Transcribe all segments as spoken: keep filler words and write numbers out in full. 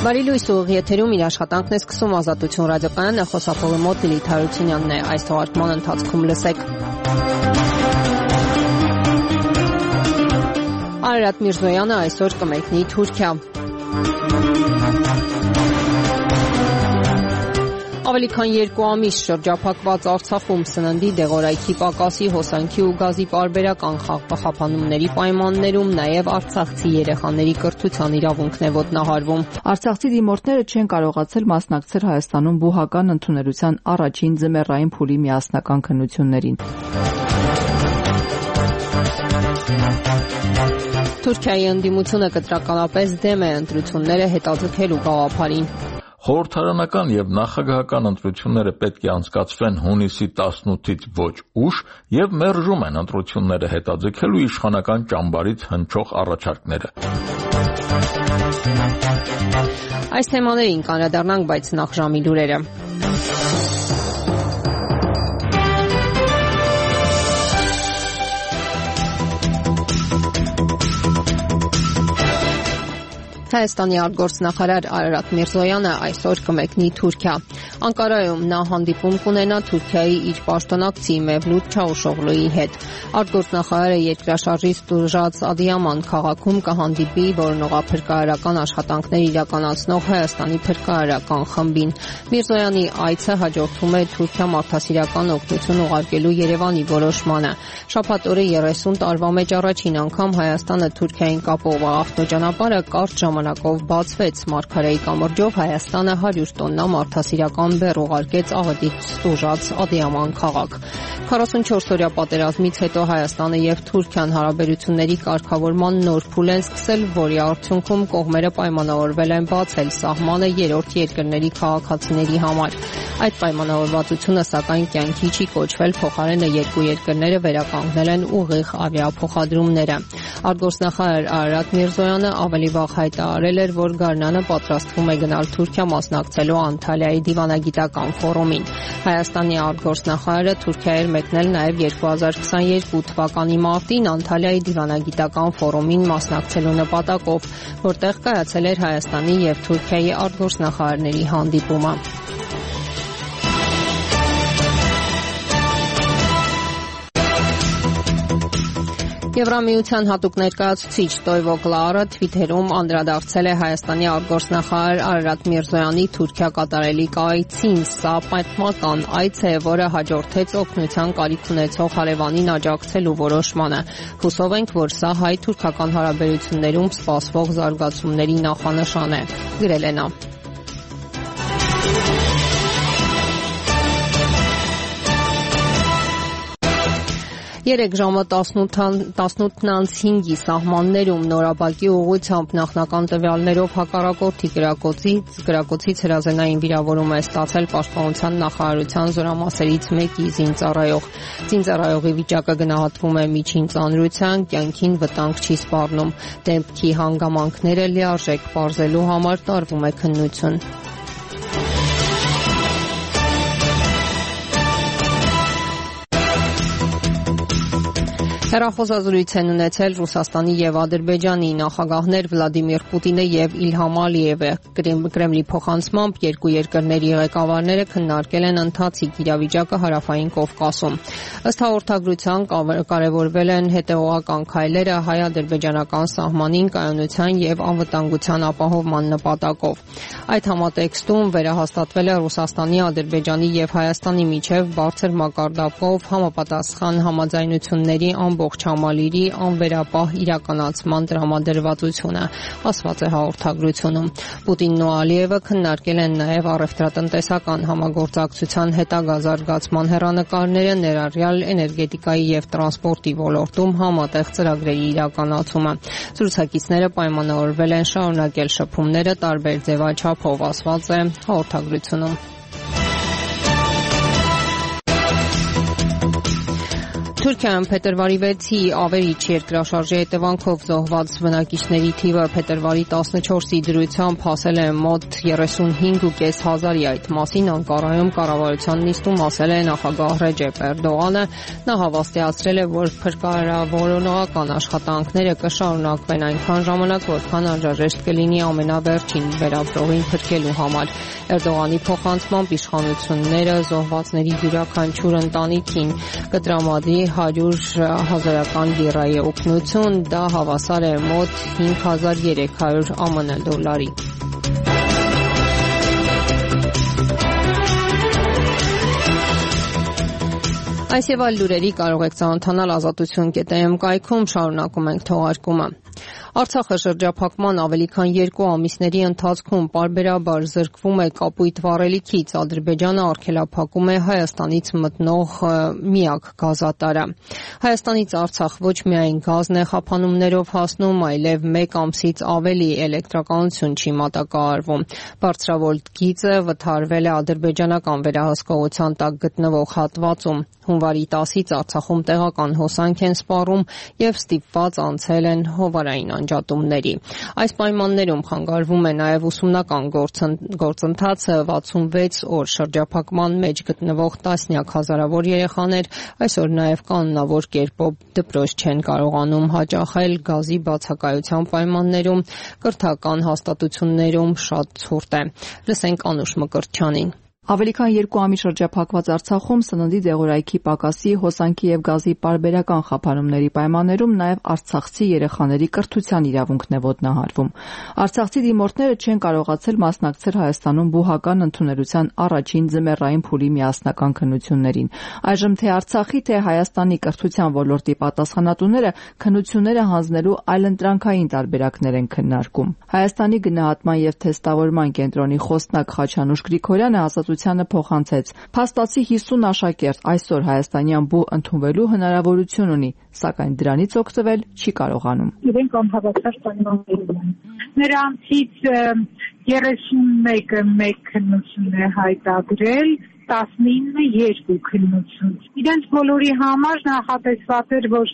Բարի լույս ուղիղ եթերում իր աշխատանքն է սկսում Ազատություն ռադիոկայանը, խոսափողի մոտ Լիլիթ Հարությունյանն է, այս թողարկման ընթացքում լսեք։ Արարատ Միրզոյանը այսօր կմեկնի Թուրքիա։ Ավելի քան երկու ամիս շրջափակված Արցախում սննդի, դեղորայքի պակասի, հոսանքի ու գազի պարբերական խախապանումների պայմաններում նաև արցախցի երեխաների կրթության իրավունքն է ոտնահարվում։ Արցախցի դիմորդները չեն կարողացել մասնակցել Հայաստանում բուհական ընդունելության առաջին ձմեռային փուլի միասնական քննություններին։ Թուրքիայի ընդդիմությունը կտրականապես դեմ է ընտրությունները հետաձգելու գաղափարին։ Խորհրդարանական եւ նախագահական ընտրությունները պետք է անցկացվեն հունիսի տասնութից ոչ ուշ եւ մերժում են ընտրությունները հետաձգելու իշխանական ճամբարից հնչող առաջարկները։ Այս թեմաներին կանդրադառնանք, բայց նախ ժամի լուրերը։ Հայաստանի արտգործնախարար Արարատ Միրզոյանը այսօր կմեկնի Թուրքիա։ Անկարայում նա հանդիպում կունենա Թուրքիայի իր պաշտոնակցի Մևլութ Չավուշօղլուի հետ։ Արտգործնախարարը երկրաշարժից տուժած Ադիաման քաղաքում կհանդիպի որոնողափրկարարական աշխատանքներ իրականացնող Հայաստանի փրկարարական խմբին։ Միրզոյանի այցը հաջորդում է Թուրքիա մարդասիրական օգնություն ուղարկելու Երևանի որոշմանը։ Շաբաթ օրը երեսուն տարվա մեջ առաջին անգամ Հայաստանը Թուրքիային կապող ավտոճանապարհը կարճ ժամանակով բացվեց։ Մարգարեի կամրջով Հայաստանը հարյուր տոննա մարդասիրական բեռ ուղարկեց աղետից տուժած Ադիաման քաղաք։ քառասունչորս-օրյա պատերազմից հետո Հայաստանը եւ Թուրքիան հարաբերությունների կարգավորման նոր փուլ են սկսել, որի արդյունքում կողմերը պայմանավորվել են բացել սահմանը երրորդ երկրների քաղաքացիների համար։ Այդ պայմանավորվածությունը սակայն կյանքի չի կոչվել, փոխարենը երկու երկրները վերականգնել են ուղիղ ավիափոխադրումները։ Արտգործնախարար Արարատ Միրզոյանը ավելի վաղ հայտարարել էր, որ Գարնանը պատրաստվում է գնալ Թուրքիա մասնակցելու Անտալիայի դիվանագիտական ֆորումին։ Հայաստանի արտգործնախարարը Թուրքիա էր մեկնել նաև երկու հազար քսաներկու թվականի մարտին Անտալիայի դիվանագիտական ֆորումին մասնակցելու նպատակով, որտեղ կայացել էր Հայաստանի եւ Թուրքիայի արտգործնախարարների հանդիպումը։ Եվրամիության հատուկ ներկայացուցիչ Տոյվո Կլարը Թվիթերում անդրադարձել է Հայաստանի արտգործնախարար Արարատ Միրզոյանի Թուրքիա կատարելիք այցին։ Սա պատմական այց է, որը հաջորդեց օգնության կարիք ունեցող հարևանին աջակցելու որոշմանը։ Հուսով ենք, որ սա հայ-թուրքական հարաբերություններում սպասվող զարգացումների նախանշան է, գրել է նա։ Երեք ժամը տասնութն անց հինգի սահմաններում նորաբակի ուղղությամբ նախնական տվյալներով հակառակորդի գրակոծից հրազենային վիրավորում է ստացել Պաշտպանության նախարարության զորամասերից մեկի զինծառայող։ Զինծառայողի վիճակը գնահատվում է միջին ծանրության, կյանքին վտանգ չի սպառնում։ Դեպքի հանգամանքները լիարժեք պարզելու համար տարվում է քննություն։ Հեռախոսազրույց են ունեցել Ռուսաստանի եւ Ադրբեջանի նախագահներ Վլադիմիր Պուտինը եւ Իլհամ Ալիևը։ Կրեմլի փոխանցմամբ երկու երկրների ղեկավարները քննարկել են ընթացիկ իրավիճակը Հարավային Կովկասում։ Ըստ հաղորդագրության կարևորվել են հետեւողական քայլերը հայ-ադրբեջանական սահմանին կայունության եւ անվտանգության ապահովման նպատակով։ Այդ համատեքստում վերահաստատվել է Ռուսաստանի, Ադրբեջանի եւ Հայաստանի միջև բարձր մակարդակով համապատասխան համաձայնությունների ամբողջ համալիրի անվերապահ իրականացման տրամադրվածությունը, ասված է հաղորդագրությունում։ Պուտինն ու Ալիևը քննարկել են նաև առևտրատնտեսական համագործակցության հետագա զարգացման հեռանկարները, ներառյալ էներգետիկայի եւ տրանսպորտի ոլորտում համատեղ ծրագրերի իրականացումը։ Զրուցակիցները պայմանավորվել են շարունակել շփումները տարբեր ձևաչափով, ասված է հաղորդագրությունում։ Թուրքիայում փետրվարի վեցի ավերիչ երկրաշարժի հետևանքով զոհված բնակիչների թիվը փետրվարի տասնչորսի դրությամբ հասել է մոտ երեսունհինգ ու կես հազարի։ Այդ մասին Անկարայում կառավարության նիստում ասել է նախագահ Ռեջեփ Էրդողանը։ Նա հավաստիացրել է, որ փրկարարողական աշխատանքները կշարունակվեն այնքան ժամանակ, որքան անհրաժեշտ կլինի ամենավերջին վերապրողին փրկելու համար։ Էրդողանի փոխանցմամբ իշխանությունները զոհվածների յուրաքանչյուր ընտանիքին կտրամադրի հարյուր հազարական լիրայի օգնություն, դա հավասար է մոտ հինգ հազար երեք հարյուր ԱՄՆ դոլարի։ Այս եւ այլ լուրերի կարող եք ծանոթանալ ազատություն կետ էմ կայքում, շարունակում ենք թողարկումը։ Արցախը շրջափակման ավելի քան երկու ամիսների ընթացքում պարբերաբար զրկվում է կապույտ վառելիքից։ Ադրբեջանը արգելափակում է Հայաստանից մտնող միակ գազատարը։ Հայաստանից Արցախ ոչ միայն գազն է խափանումներով հասնում, այլև մեկ ամսից ավելի էլեկտրականություն չի մատակարարվում։ Բարձրավոլտ գիծը վթարվել է ադրբեջանական վերահսկողության տակ գտնվող հատվածում։ Հունվարի տասից Արցախում տեղական հոսանք են սպառում եւ ստիպված անցել են հովարային անջատումների։ Այս պայմաններում խանգարվում է նաև ուսումնական գործընթացը։ վաթսունվեց օր շրջափակման մեջ գտնվող տասնյակ հազարավոր երեխաներ այսօր նաև կանոնավոր կերպով դպրոց չեն կարողանում հաճախել գազի բացակայության պայմաններում, կրթական հաստատություններում շատ ցուրտ է։ Լսենք Անուշ Մկրտչյանին։ Ավելի քան երկու ամիս շրջափակված Արցախում սննդի դեղորայքի պակասի, հոսանքի եւ գազի պարբերական խափանումների պայմաններում նաեւ արցախցի երեխաների կրթության իրավունքն է ոտնահարվում։ Արցախցի դիմորդները չեն կարողացել մասնակցել Հայաստանում բուհական ընդունելության առաջին ձմեռային փուլի միասնական քննություններին։ Այժմ թե Արցախի, թե Հայաստանի կրթության ոլորտի պատասխանատուները քննությունները հանձնելու այլընտրանքային տարբերակներ են քննարկում։ Հայաստանի գնահատման եւ թեստավորման կենտրոնի խոսնակ Խաչանուշ Գրիգորյանը ազատությանը փոխանցեց. Փաստացի հիսուն աշակերտ այսօր հայաստանյան բու ընդունվելու հնարավորություն ունի, սակայն դրանից օգտվել չի կարողանում։ Իրենք անհավատար պայմաններում են։ Նրանցից երեսունմեկը մեկ քննություն է հայտադրել, տասնինը երկու քննություն։ Իրենց բոլորի համար նախատեսված էր, որ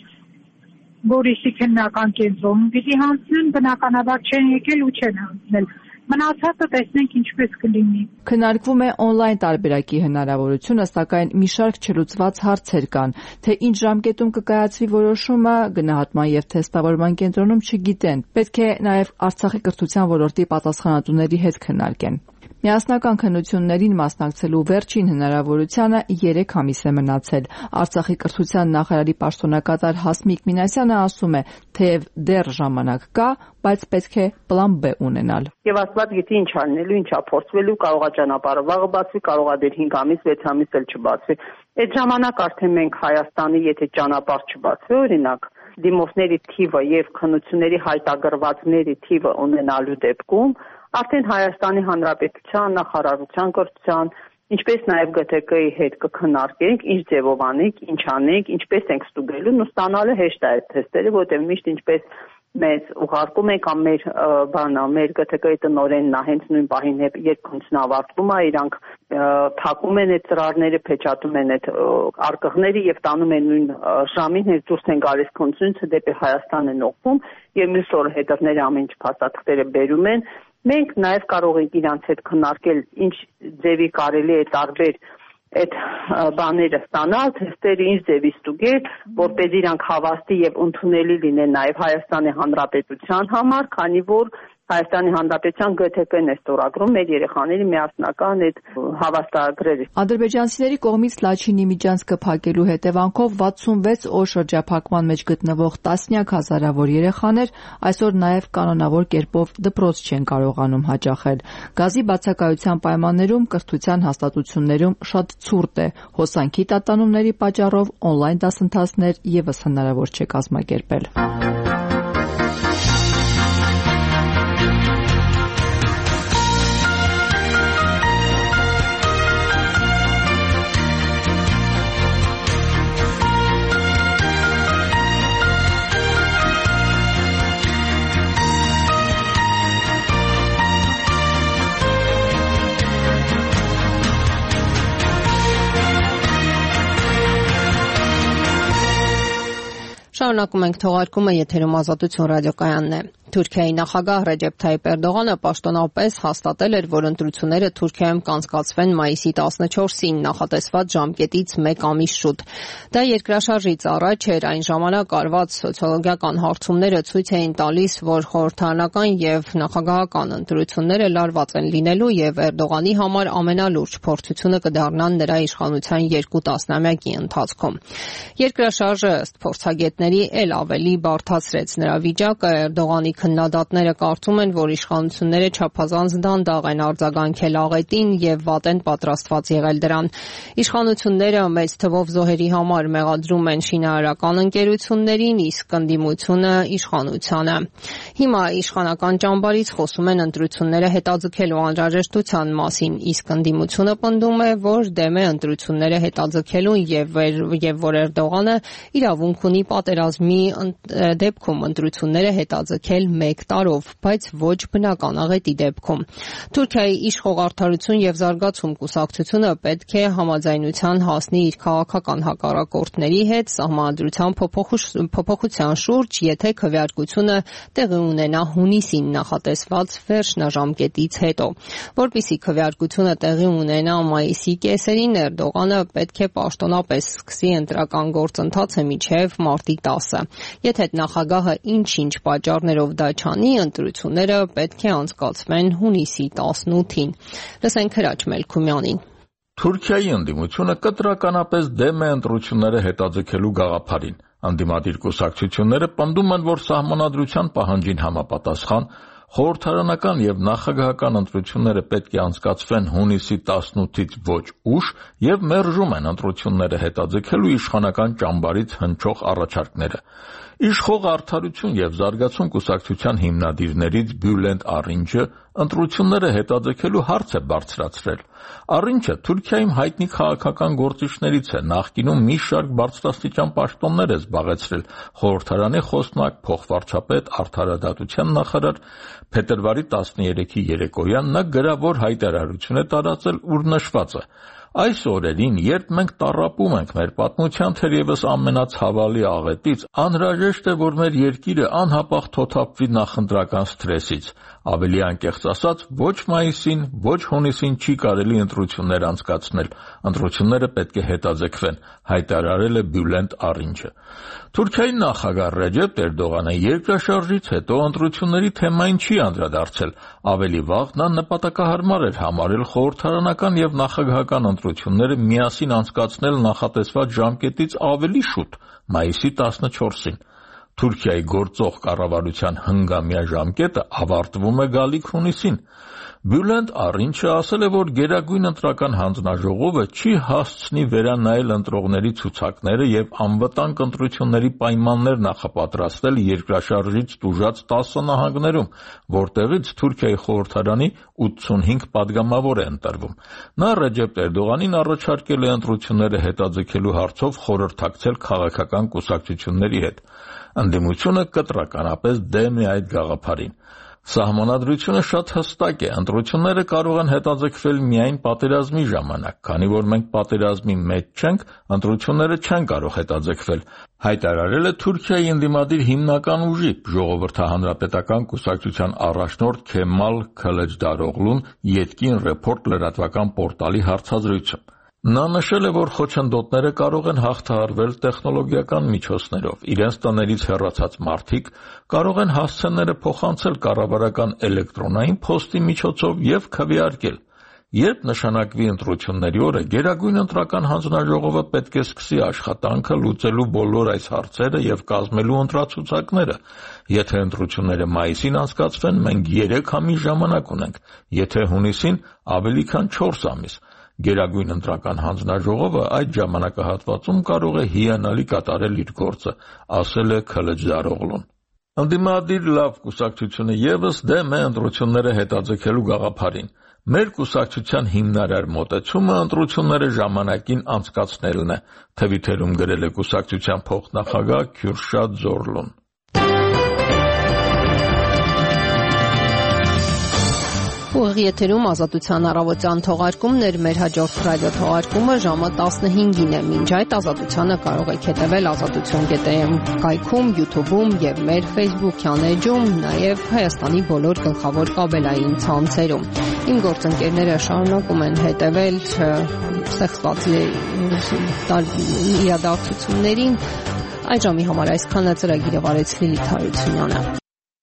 Բորիսի քննական կենտրոնում պիտի հանձնեն, բնականաբար չեն եկել ու չեն հանձնել։ Մնացածը տեսնենք ինչպես կլինի։ Քննարկվում է օնլայն տարբերակի հնարավորությունը, սակայն մի շարք չլուծված հարցեր կան, թե ինչ ժամկետում կկայացվի որոշումը, գնահատման եւ թեստավորման կենտրոնում չգիտեն։ Պետք է նաեւ Արցախի կրթության ոլորտի պատասխանատուների հետ քննարկեն։ Միասնական քննություններին մասնակցելու վերջին հնարավորությանը երեք ամիս է մնացել։ Արցախի կրթության նախարարի պաշտոնակատար Հասմիկ Մինասյանը ասում է, թեև դեռ ժամանակ կա, բայց պետք է պլան B ունենալ։ Եվ Աստված գիտի ինչ անելու, ինչա փորձվելու, կարող է ճանապարհը վաղը բացվի, կարող է դեռ հինգ ամիս, վեց ամիս էլ չբացվի։ Այդ ժամանակ արդեն մենք Հայաստանի, եթե ճանապարհ չբացվի, օրինակ, դիմորդների թիվը եւ քննությունների հայտագրվածների թիվը ունենալու դեպքում արդեն Հայաստանի Հանրապետության նախարարության կրթության, ինչպես նաև Գ Թ Կ-ի հետ կքննարկենք, ինչ ձևով անենք, ինչ անենք, ինչպես ենք ստուգելու, ու ստանալը հեշտ է այդ թեստերը, որտեղ միշտ ինչպես մեզ ուղարկում են կամ մեր բանա, մեր Գ Թ Կ-ի տնօրենն է հենց նույն պահին երբ քննությունը ավարտվում է, իրանք թակում են այդ ծրարները, փեչատում են այդ արկղները եւ տանում են նույն ժամին, հենց դուրս են գալիս քննությունից դեպի Հայաստան են ուղղվում եւ մյուս օրը հետևները ամեն ինչ փաստաթղթերը բերում են։ Մենք նաև կարող ենք իրանց հետ քննարկել ինչ ձևի կարելի է տարբեր այդ բաները ստանալ, թեստերը ինչ ձևի ստուգել, որպեսզի իրանք հավաստի եւ ընդունելի լինեն նաև Հայաստանի Հանրապետության համար, քանի որ Հայաստանի Հանրապետության Գ Թ Կ-ն է ստորագրում մեր երեխաների միասնական այդ հավաստագրերը։ Ադրբեջանցիների կողմից Լաչինի միջանցքը փակելու հետևանքով վաթսունվեց օր շրջափակման մեջ գտնվող տասնյակ հազարավոր երեխաներ այսօր նաև կանոնավոր կերպով դպրոց չեն կարողանում հաճախել։ Գազի բացակայության պայմաններում կրթության հաստատություններում շատ ցուրտ է։ Հոսանքի տատանումների պատճառով օնլայն դասընթացներ եւս հնարավոր չէ կազմակերպել։ Շարունակում ենք թողարկումը, եթերում Ազատություն ռադիոկայանն է։ Թուրքիայի նախագահ Ռեջեփ Թայիպ Էրդողանը պաշտոնապես հաստատել էր, որ ընտրությունները Թուրքիայում կանցկացվեն մայիսի տասնչորսին նախատեսված ժամկետից մեկ ամիս շուտ։ Դա երկրաշարժից առաջ էր, այն ժամանակ արված սոցիոլոգիական հարցումները ցույց էին տալիս, որ խորհրդարանական եւ նախագահական ընտրությունները լարված են լինելու եւ Էրդողանի համար ամենալուրջ փորձությունը կդառնան նրա իշխանության երկու տասնամյակի ընթացքում։ Երկրաշարժը ըստ փորձագետների էլ ավելի բարդացրեց նրա վիճակը։ Էրդողանի քննադատները կարծում են, որ իշխանությունները չափազանց դանդաղ են արձագանքել աղետին եւ վատ են պատրաստված եղել դրան։ Իշխանությունները մեծ թվով զոհերի համար մեղադրում են շինարարական ընկերություններին, իսկ ընդդիմությունը իշխանությանը։ Հիմա իշխանական ճամբարից խոսում են ընտրությունները հետաձգելու անհրաժեշտության մասին, իսկ ընդդիմությունը պնդում է, որ դեմ է ընտրությունները հետաձգելուն եւ եւ որ Էրդողանը իրավունք ունի պատերազմի դեպքում ընտրությունները հետաձգել մեկ տարով, բայց ոչ բնական աղետի դեպքում։ Թուրքիայի իշխող Արդարություն եւ զարգացում կուսակցությունը պետք է համաձայնության հասնի իր քաղաքական հակառակորդների հետ սահմանադրության փոփոխության շուրջ, եթե քվեարկությունը տեղի ունենա հունիսին նախատեսված վերջնաժամկետից հետո։ Որպեսզի քվեարկությունը տեղի ունենա մայիսի կեսերին, Էրդողանը պետք է պաշտոնապես սկսի ընտրական գործընթացը մինչև մարտի տասը։ Եթե նախագահը ինչ-ինչ պատճառներով դա չանի, ընտրությունները պետք է անցկացվեն հունիսի տասնութին։ Լսենք Հրաչ Մելքումյանին։ Թուրքիայի ընդդիմությունը կտրականապես դեմ է ընտրությունները հետաձգելու գաղափարին։ Ընդդիմադիր կուսակցությունները պնդում են, որ սահմանադրության պահանջին համապատասխան խորհրդարանական եւ նախագահական ընտրությունները պետք է անցկացվեն հունիսի տասնութից ոչ ուշ եւ մերժում են ընտրությունները հետաձգելու իշխանական ճամբարից հնչող առաջարկները։ Իշխող Արդարություն եւ զարգացում կուսակցության հիմնադիրներից Բյուլենտ Արինչը ընտրությունները հետաձգելու հարց է բարձրացրել։ Արինչը Թուրքիայում հայտնի քաղաքական գործիչներից է, նախկինում մի շարք բարձրաստիճան պաշտոններ է զբաղեցրել, խորհրդարանի խոսնակ, փոխվարչապետ, արդարադատության նախարար։ Փետրվարի տասներեքի երեկոյան նա գրավոր հայտարարություն է տարածել, ուր նշված է. Այս օրերին, երբ մենք տառապում ենք մեր պատմության թերևս ամենացավալի աղետից, անհրաժեշտ է, որ մեր երկիրը անհապաղ թոթափվի նախընտրական սթրեսից։ Ավելի անկեղծ ասած, ոչ մայիսին, ոչ հունիսին չի կարելի ընտրություններ անցկացնել։ Ընտրությունները պետք է հետաձգվեն, հայտարարել է Բյուլենտ Արինչը։ Թուրքիայի նախագահ Ռեջեփ Էրդողանը երկրաշարժից հետո ընտրությունների թեմային չի անդրադարձել։ Ավելի վաղ նա նպատակահարմար էր համարել խորհրդարանական եւ նախագահական ընտրությունները միասին անցկացնել նախատեսված ժամկետից ավելի շուտ, մայիսի տասնչորսին։ Թուրքիայի գործող կառավարության հնգամյա ժամկետը ավարտվում է գալիք հունիսին։ Բյուլենտ Արինչը ասել է, որ Գերագույն ընտրական հանձնաժողովը չի հասցնի վերանայել ընտրողների ցուցակները եւ անվտանգ ընտրությունների պայմաններ նախապատրաստել երկրաշարժից տուժած տասը նահանգներում, որտեղից Թուրքիայի խորհրդարանի ութսունհինգ падգամավոր է ընտրվում։ Նա Ռեջեփ Էրդողանին առաջարկել է ընտրությունները հետաձգելու հարցով խորհրդակցել քաղաքական կուսակցությունների հետ։ Ընդդիմությունը կտրականապես դեմ է այդ գաղափարին։ Սահմանադրությունը շատ հստակ է, ընտրությունները կարող են հետաձգվել միայն պատերազմի ժամանակ, քանի որ մենք պատերազմի մեջ չենք, ընտրությունները չեն կարող հետաձգվել, հայտարարել է Թուրքիայի ընդդիմադիր հիմնական ուժի ժողովրդահանրապետական կուսակցության առաջնորդ Քեմալ Քլեջդարօղլուն Ետկին Ռեպորտ լրատվական պորտալի հարցազրույցում։ Նա նշել է, որ խոչընդոտները կարող են հաղթահարվել տեխնոլոգիական միջոցներով։ Իրենց տներից հեռացած մարդիկ կարող են հասցեները փոխանցել կառավարական էլեկտրոնային փոստի միջոցով եւ քվեարկել։ Երբ նշանակվի ընտրությունների օրը, Գերագույն ընտրական հանձնաժողովը պետք է սկսի աշխատանքը լուծելու բոլոր այս հարցերը եւ կազմելու ընտրացուցակները։ Եթե ընտրությունները մայիսին անցկացվեն, մենք երեք ամիս ժամանակ ունենք, եթե հունիսին ավելի քան չորս ամիս։ Գերագույն ընտրական հանձնաժողովը այդ ժամանակահատվածում կարող է հիանալի կատարել իր գործը, ասել է Քլեջդարօղլուն։ Ընդդիմադիր լավ կուսակցությունը եւս դեմ է ընտրությունները հետաձգելու գաղափարին։ Մեր կուսակցության հիմնարար մոտեցումը ընտրությունները ժամանակին անցկացնելն է, թվիթերում գրել է կուսակցության փոխնախագահ Քյուրշադ Զորլուն։ Վաղ եթերում Ազատության առավոտյան թողարկումներ, մեր հաջորդ ռադիո թողարկումը ժամը տասնհինգին է։ Մինչ այդ Ազատությանը կարող եք հետևել ազատություն կետ է էմ կայքում, YouTube-ում եւ մեր Facebook-յան էջում, նաեւ Հայաստանի բոլոր գլխավոր կաբելային ցանցերում։ Իմ գործընկերները շարունակում են հետևել սեղծված իրադարձություններին։ Այդ ժամի համար այսքանը ծրագիրը վարեց Լիլիթ Հարությունյանը։